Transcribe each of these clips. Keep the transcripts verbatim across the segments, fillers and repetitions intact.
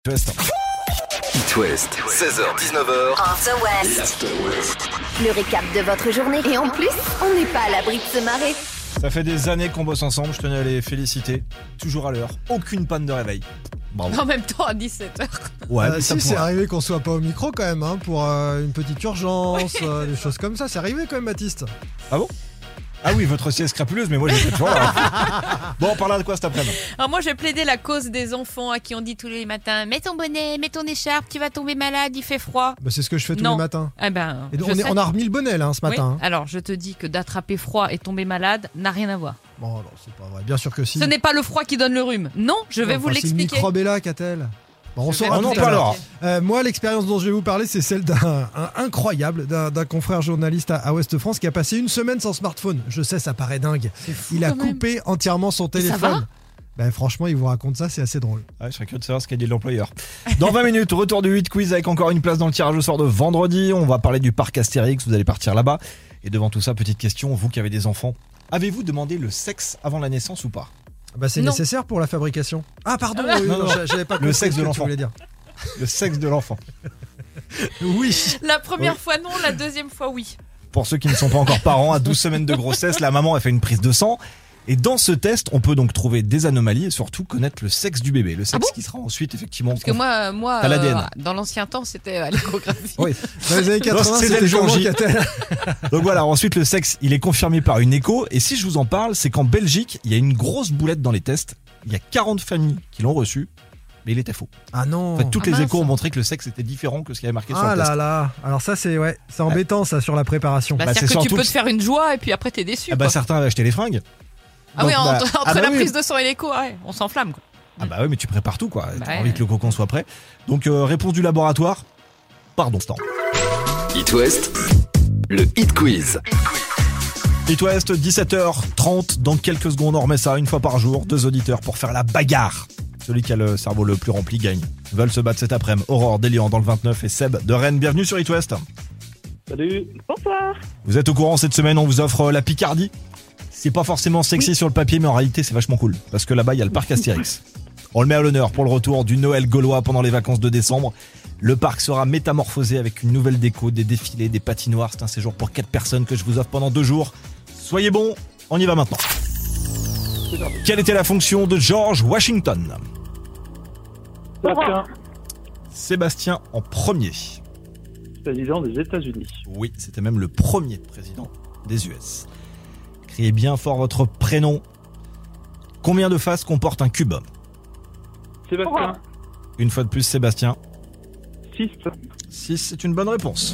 West. It West, seize heures dix-neuf heures. After West. Le récap de votre journée. Et en plus, on n'est pas à l'abri de se marrer. Ça fait des années qu'on bosse ensemble, je tenais à les féliciter. Toujours à l'heure, aucune panne de réveil. Bravo. En même temps à dix-sept heures. Ouais, euh, mais ça si, c'est pourra. arrivé qu'on soit pas au micro quand même, hein, pour euh, une petite urgence, euh, des choses comme ça. C'est arrivé quand même, Baptiste. Ah bon ? Ah oui, votre sieste crapuleuse, mais moi j'étais toujours là. Bon, on parlera de quoi cet après-midi ? Alors moi j'ai plaidé la cause des enfants à qui on dit tous les matins mets ton bonnet, mets ton écharpe, tu vas tomber malade, il fait froid. Bah, c'est ce que je fais tous Non. les matins. Eh ben, Et donc, je on, est- sais. on a remis le bonnet là hein, ce Oui. matin. hein. Alors je te dis que d'attraper froid et tomber malade n'a rien à voir. Bon, non, c'est pas vrai. Bien sûr que si. Ce n'est pas le froid qui donne le rhume. Non, je vais Enfin, vous si le l'expliquer. microbe est là, qu'a-t-elle ? Bon, on Je vais saura vous on en tout à l'heure. parlera. Euh, moi, l'expérience dont je vais vous parler, c'est celle d'un un incroyable, d'un, d'un confrère journaliste à, à Ouest France qui a passé une semaine sans smartphone. Je sais, ça paraît dingue. fou, Il a quand même. coupé entièrement son Et ça téléphone. Ben, franchement, il vous raconte ça, c'est assez drôle. Ouais, je serais curieux de savoir ce qu'a dit l'employeur. Dans vingt minutes, retour du huit quiz avec encore une place dans le tirage au sort de vendredi. On va parler du parc Astérix, vous allez partir là-bas. Et devant tout ça, petite question, vous qui avez des enfants, avez-vous demandé le sexe avant la naissance ou pas ? Bah, c'est Non. nécessaire pour la fabrication. Ah, pardon, Ah, oui, non, non, non. j'a- j'avais pas Le compris sexe ce de que tu l'enfant. voulais dire. Le sexe de l'enfant. Oui. La première Oui. fois non, la deuxième fois oui. Pour ceux qui ne sont pas encore parents, à douze semaines de grossesse, la maman a fait une prise de sang. Et dans ce test, on peut donc trouver des anomalies et surtout connaître le sexe du bébé. Le sexe Ah bon qui sera ensuite effectivement... Parce que moi, moi T'as l'A D N. dans l'ancien temps c'était à l'échographie. Oui. Dans les années quatre-vingts, c'était c'était le jour comment, J. qu'a-t-elle ? Donc voilà, ensuite le sexe, il est confirmé par une écho. Et si je vous en parle, c'est qu'en Belgique, il y a une grosse boulette dans les tests. Il y a quarante familles qui l'ont reçu, mais il était faux. Ah non. En fait, toutes Ah les mince. échos ont montré que le sexe était différent que ce qui avait marqué sur Ah le test. là là. Alors ça, c'est ouais, c'est embêtant ça sur la préparation. Bah, Bah, c'est-à-dire c'est que tu surtout peux que- te faire une joie et puis après t'es déçu. Ah bah quoi. certains avaient acheté les fringues. Ah oui, Donc, entre, bah, entre ah bah la oui. prise de sang et l'écho, ouais, on s'enflamme quoi. Ah bah oui, mais tu prépares tout quoi. T'as Bah envie ouais. que le cocon soit prêt. Donc euh, réponse du laboratoire. Pardon, stand. It West, le Hit Quiz. It West, dix-sept heures trente. Dans quelques secondes, on remet ça une fois par jour. Deux auditeurs pour faire la bagarre. Celui qui a le cerveau le plus rempli gagne. Veulent se battre cet après-midi. Aurore d'Elian dans le vingt-neuf et Seb de Rennes. Bienvenue sur It West. Salut. Bonsoir. Vous êtes au courant, cette semaine, on vous offre euh, la Picardie. C'est pas forcément sexy sur le papier, mais en réalité, c'est vachement cool. Parce que là-bas, il y a le parc Astérix. On le met à l'honneur pour le retour du Noël gaulois pendant les vacances de décembre. Le parc sera métamorphosé avec une nouvelle déco, des défilés, des patinoires. C'est un séjour pour quatre personnes que je vous offre pendant deux jours. Soyez bons, on y va maintenant. Quelle était la fonction de George Washington ? Sébastien, Sébastien en premier. président des États-Unis. Oui, c'était même le premier président des U S. Criez bien fort votre prénom. Combien de faces comporte un cube ? Sébastien, Une fois de plus, Sébastien. six. six, c'est une bonne réponse.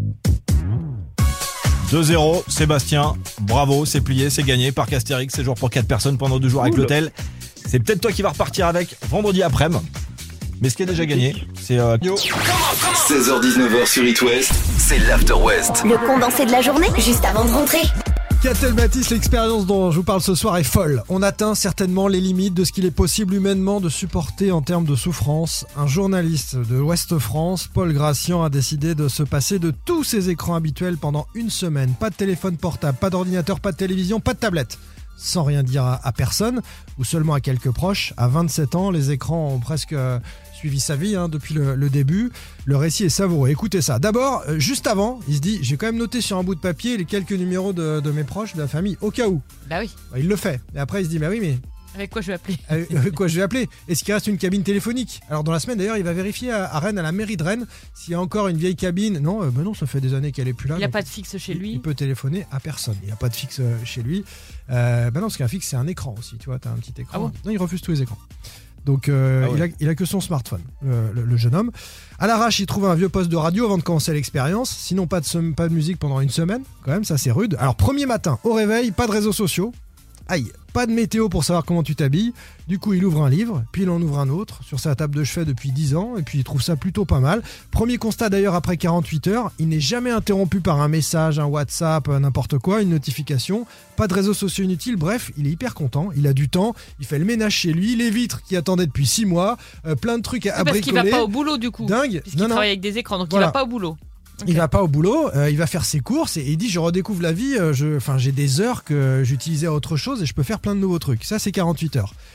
deux zéro, Sébastien. Bravo, c'est plié, c'est gagné. Parc Astérix, séjour pour quatre personnes pendant deux jours avec Cool. l'hôtel. C'est peut-être toi qui vas repartir avec vendredi après-midi. Mais ce qui est déjà gagné, c'est... Euh... seize heures dix-neuf heures sur It West, c'est l'After West. Le condensé de la journée, juste avant de rentrer. Qu'a-t-elle Baptiste, l'expérience dont je vous parle ce soir est folle. On atteint certainement les limites de ce qu'il est possible humainement de supporter en termes de souffrance. Un journaliste de l'Ouest France, Paul Gracian, a décidé de se passer de tous ses écrans habituels pendant une semaine. Pas de téléphone portable, pas d'ordinateur, pas de télévision, pas de tablette. Sans rien dire à, à personne, ou seulement à quelques proches. À vingt-sept ans, les écrans ont presque euh, suivi sa vie hein, depuis le, le début. Le récit est savoureux. Écoutez ça. D'abord, euh, juste avant, il se dit, j'ai quand même noté sur un bout de papier les quelques numéros de, de mes proches, de la famille, au cas où. Bah oui, Bah, il le fait. Et après, il se dit, bah oui, mais avec quoi je vais appeler ? avec avec quoi je vais appeler ? Est-ce qu'il reste une cabine téléphonique ? Alors dans la semaine d'ailleurs, il va vérifier à, à Rennes, à la mairie de Rennes, s'il y a encore une vieille cabine. Non, euh, bah non, ça fait des années qu'elle est plus là. Il n'y a donc pas de fixe chez il- lui. Il peut téléphoner à personne. Il n'y a pas de fixe euh, chez lui. Euh, bah non, parce qu'un fixe, c'est un écran aussi. Tu vois, t'as un petit écran. Ah bon ? Non, il refuse tous les écrans. Donc euh, Ah ouais. il, a, il a que son smartphone, le, le- le jeune homme. À l'arrache, il trouve un vieux poste de radio avant de commencer l'expérience. Sinon, pas de, sem- pas de musique pendant une semaine. Quand même, ça c'est rude. Alors, premier matin, au réveil, pas de réseaux sociaux. Aïe, pas de météo pour savoir comment tu t'habilles. Du coup, il ouvre un livre, puis il en ouvre un autre sur sa table de chevet depuis dix ans, et puis il trouve ça plutôt pas mal. Premier constat d'ailleurs après quarante-huit heures, il n'est jamais interrompu par un message, un WhatsApp, n'importe quoi, une notification, pas de réseaux sociaux inutiles, bref, il est hyper content, il a du temps, il fait le ménage chez lui, les vitres qui attendaient depuis six mois, euh, plein de trucs à, à Oui, parce qu'il va bricoler. pas au boulot du coup. Dingue. Puisqu'il Non, non. travaille avec des écrans, donc Voilà. il va pas au boulot. Il Ok. va pas au boulot, euh, il va faire ses courses et il dit je redécouvre la vie, euh, je, enfin j'ai des heures que j'utilisais à autre chose et je peux faire plein de nouveaux trucs. Ça c'est quarante-huit heures.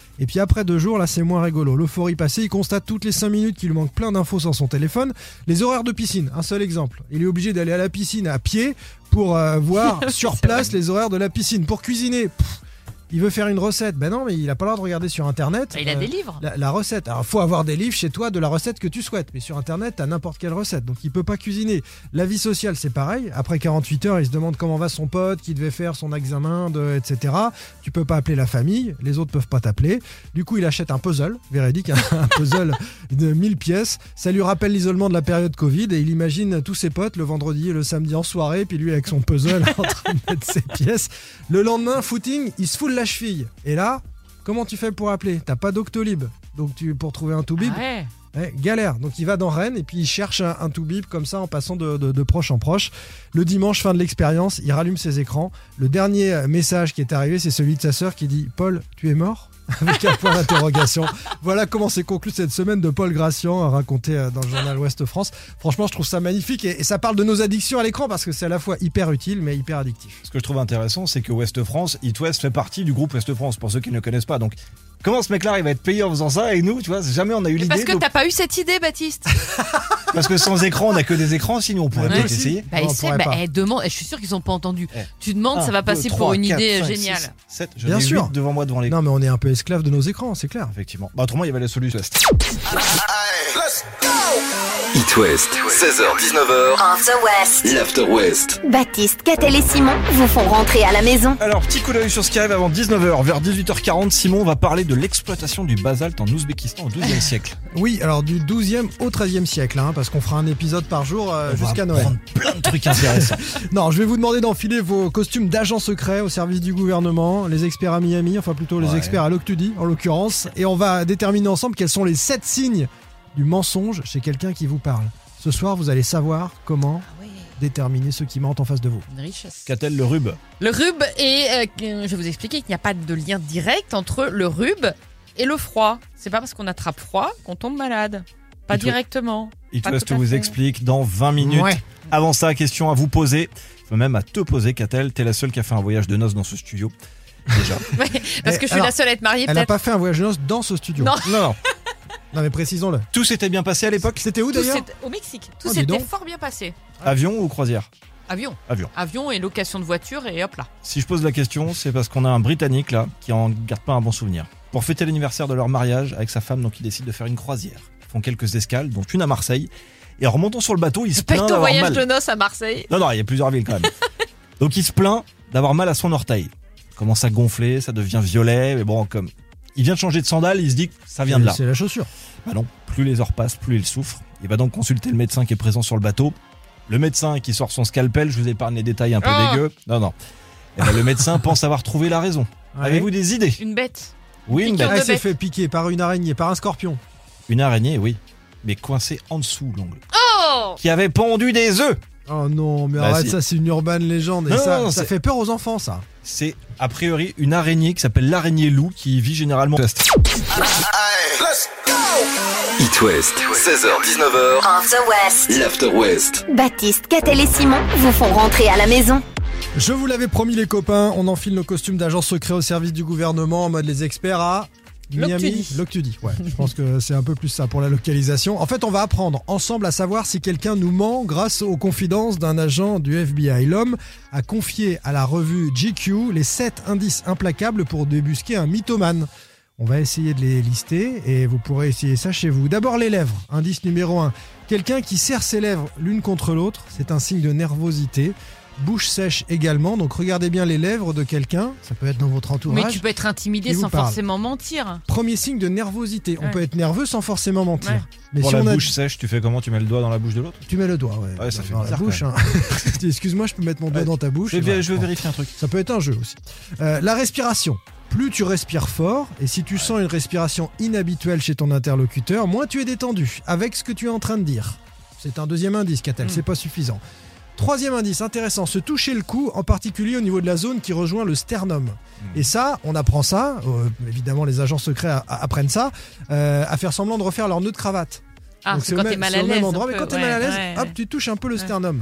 Et puis après deux jours, là c'est moins rigolo. L'euphorie passée, il constate toutes les cinq minutes qu'il lui manque plein d'infos sur son téléphone. Les horaires de piscine, un seul exemple. Il est obligé d'aller à la piscine à pied pour euh, voir sur place les horaires de la piscine. Pour cuisiner, pff, il veut faire une recette. Ben non, mais il a pas le droit de regarder sur internet. Il a euh, des livres. La, la recette. Alors, faut avoir des livres chez toi de la recette que tu souhaites. Mais sur internet, t'as n'importe quelle recette. Donc, il peut pas cuisiner. La vie sociale, c'est pareil. Après quarante-huit heures, il se demande comment va son pote, qui devait faire son examen, de, et cetera. Tu peux pas appeler la famille. Les autres peuvent pas t'appeler. Du coup, il achète un puzzle, véridique, un puzzle de mille pièces. Ça lui rappelle l'isolement de la période Covid et il imagine tous ses potes le vendredi et le samedi en soirée. Puis lui, avec son puzzle, en train de mettre ses pièces. Le lendemain, footing, il se fout de la cheville. Et là, comment tu fais pour appeler ? T'as pas d'Octolib. Donc tu, pour trouver un Toubib, Ah ouais. ouais, galère. Donc il va dans Rennes et puis il cherche un, un Toubib comme ça en passant de, de, de proche en proche. Le dimanche, fin de l'expérience, il rallume ses écrans. Le dernier message qui est arrivé, c'est celui de sa sœur qui dit « Paul, tu es mort ?» avec un point d'interrogation. Voilà comment s'est conclue cette semaine de Paul Gracian, raconté dans le journal Ouest France. Franchement, je trouve ça magnifique et, et ça parle de nos addictions à l'écran parce que c'est à la fois hyper utile mais hyper addictif. Ce que je trouve intéressant, c'est que Ouest France, It West fait partie du groupe Ouest France, pour ceux qui ne le connaissent pas. Donc, comment ce mec-là, il va être payé en faisant ça et nous, tu vois, jamais on a eu Mais l'idée. parce que donc- t'as pas eu cette idée, Baptiste. Parce que sans écran, on a que des écrans, sinon on pourrait Ouais, peut-être aussi. essayer. Bah, Non, on essaie, pourrait bah, pas. eh, demande. Je suis sûr qu'ils ont pas entendu. Eh. Tu demandes, ça va passer pour une idée géniale. sept, je Bien Bien sûr. sûr. devant moi devant l'écran. Non mais on est un peu esclave de nos écrans, c'est clair. Effectivement. Bah, autrement, il y avait la solution. It West, seize heures dix-neuf heures, After West. l'After West. Baptiste, Catel et Simon vous font rentrer à la maison. Alors, petit coup d'œil sur ce qui arrive avant dix-neuf heures. Vers dix-huit heures quarante, Simon va parler de l'exploitation du basalte en Ouzbékistan au douzième siècle. Oui, alors du douzième au treizième siècle, hein, parce qu'on fera un épisode par jour euh, On va jusqu'à Noël. prendre plein de trucs intéressants. Non, je vais vous demander d'enfiler vos costumes d'agents secrets au service du gouvernement, les experts à Miami, enfin plutôt les Ouais. experts à l'Octudie en l'occurrence, et on va déterminer ensemble quels sont les sept signes du mensonge chez quelqu'un qui vous parle. Ce soir, vous allez savoir comment Ah oui, déterminer ceux qui mentent en face de vous. une richesse. Qu'a-t-elle le rub? Le rhume, et euh, je vais vous expliquer qu'il n'y a pas de lien direct entre le rhume et le froid. C'est pas parce qu'on attrape froid qu'on tombe malade. Pas Et toi directement. It Pas West tout à vous fait. explique dans vingt minutes. Ouais. Avant ça, question à vous poser. Enfin, même à te poser, Qu'a-t-elle? T'es la seule qui a fait un voyage de noces dans ce studio. Déjà. Ouais, parce Eh, que je suis alors, la seule à être mariée, Elle n'a peut-être. pas fait un voyage de noces dans ce studio. Non. Non, non. Non, mais précisons-le. Tout s'était bien passé à l'époque? C'était où Tout d'ailleurs? s'est- Au Mexique. Tout Oh, dis s'était donc. fort bien passé. Avion ou croisière? Avion. Avion. Avion et location de voiture et hop là. Si je pose la question, c'est parce qu'on a un Britannique là qui en garde pas un bon souvenir. Pour fêter l'anniversaire de leur mariage avec sa femme, donc ils décident de faire une croisière. Ils font quelques escales, dont une à Marseille. Et en remontant sur le bateau, il se Pas plaint ton d'avoir voyage mal. de noces à Marseille. Non, non, il y a plusieurs villes quand même. Donc il se plaint d'avoir mal à son orteil. Il commence à gonfler, ça devient violet, mais bon, comme il vient de changer de sandales, il se dit que ça vient de là. C'est la chaussure. Bah non, plus les heures passent, plus il souffre. Il va donc consulter le médecin qui est présent sur le bateau. Le médecin qui sort son scalpel, je vous épargne les détails un peu Oh. dégueux. Non, non. Et ben, le médecin pense avoir trouvé la raison. Ouais. Avez-vous des idées? Une bête. Oui, une piqûre bête. Ah, de il s'est bête. fait piquer par une araignée, par un scorpion. Une araignée, oui. Mais coincée en dessous l'ongle. Oh Qui avait pondu des œufs. Oh non, mais Bah, arrête, si. ça c'est une urban légende. Et Non, ça, non, ça c'est- fait peur aux enfants, ça. C'est a priori une araignée qui s'appelle l'araignée loup qui vit généralement. It West, seize heures dix-neuf heures, After West. l'After West. Baptiste, Catel et Simon vous font rentrer à la maison. Je vous l'avais promis les copains, on enfile nos costumes d'agents secrets au service du gouvernement en mode les experts à Miami. L'Octudie. L'Octudie, ouais. Je pense que c'est un peu plus ça pour la localisation. En fait, on va apprendre ensemble à savoir si quelqu'un nous ment grâce aux confidences d'un agent du F B I. L'homme a confié à la revue G Q les sept indices implacables pour débusquer un mythomane. On va essayer de les lister et vous pourrez essayer ça chez vous. D'abord les lèvres, indice numéro un. Quelqu'un qui serre ses lèvres l'une contre l'autre, c'est un signe de nervosité. Bouche sèche également, donc regardez bien les lèvres de quelqu'un, ça peut être dans votre entourage. Mais tu peux être intimidé Qui vous sans parle. forcément mentir. Premier signe de nervosité, on Ouais. peut être nerveux sans forcément mentir. Ouais. Mais Pour si la on a... bouche sèche, tu fais comment? Tu mets le doigt dans la bouche de l'autre? Tu mets le doigt, ouais, Ouais, ça dans fait la bizarre, bouche. quand hein. Excuse-moi, je peux mettre mon doigt Ouais. dans ta bouche. Je vais, Voilà. je vais vérifier un truc. Ça peut être un jeu aussi. Euh, la respiration. Plus tu respires fort, et si tu sens une respiration inhabituelle chez ton interlocuteur, moins tu es détendu avec ce que tu es en train de dire. C'est un deuxième indice, Catel, Mm. c'est pas suffisant. Troisième indice, intéressant, se toucher le cou, en particulier au niveau de la zone qui rejoint le sternum. Et ça, on apprend ça, euh, évidemment les agents secrets a- a- apprennent ça, euh, à faire semblant de refaire leur nœud de cravate. Ah, Donc c'est au quand même- t'es mal c'est à au l'aise. même un endroit, mais peu, quand t'es ouais, mal à l'aise, ouais, hop, ouais. tu touches un peu le Ouais. sternum.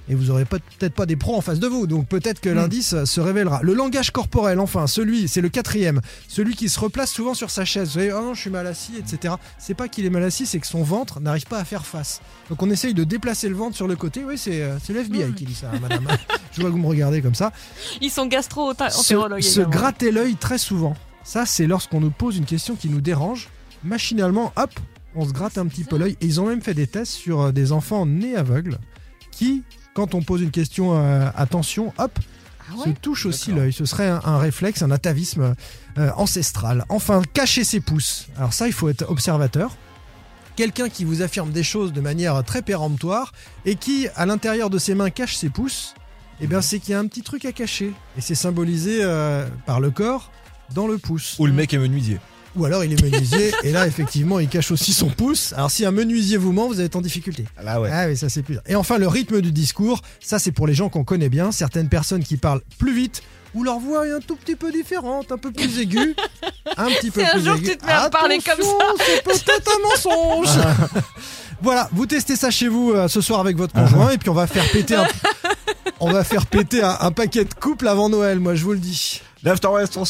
et vous aurez pas, peut-être pas des pros en face de vous, donc peut-être que Mm. l'indice euh, se révélera. Le langage corporel, enfin, celui, c'est le quatrième, celui qui se replace souvent sur sa chaise. Vous savez, oh non, je suis mal assis, et cetera. C'est pas qu'il est mal assis, c'est que son ventre n'arrive pas à faire face. Donc on essaye de déplacer le ventre sur le côté. Oui, c'est, euh, c'est le F B I Mm. qui dit ça, hein, madame. Je vois que vous me regardez comme ça. Ils sont Se, gastro-entérologues. se également. gratter l'œil très souvent. Ça, c'est lorsqu'on nous pose une question qui nous dérange. Machinalement, hop, on se gratte un petit peu l'œil. Et ils ont même fait des tests sur euh, des enfants nés aveugles qui, quand on pose une question euh, attention, hop, Ah se ouais touche aussi D'accord. l'œil. Ce serait un, un réflexe, un atavisme euh, ancestral. Enfin, cacher ses pouces. Alors ça, il faut être observateur. Quelqu'un qui vous affirme des choses de manière très péremptoire et qui, à l'intérieur de ses mains, cache ses pouces, eh bien, c'est qu'il y a un petit truc à cacher. Et c'est symbolisé euh, par le corps dans le pouce. Ou le mec est menuisier. Ou alors il est menuisier et là, effectivement, il cache aussi son pouce. Alors si un menuisier vous ment, vous êtes en difficulté. Là ouais. Ah oui, ça c'est plus. Et enfin, le rythme du discours, ça c'est pour les gens qu'on connaît bien. Certaines personnes qui parlent plus vite ou leur voix est un tout petit peu différente, un peu plus aiguë, un petit peu Si un plus jour aiguë. tu te mets à parler comme Attention, c'est peut-être un mensonge. Voilà, vous testez ça chez vous euh, ce soir avec votre conjoint et puis on va faire péter un, on va faire péter un, un paquet de couples avant Noël, moi je vous le dis. L'After West, on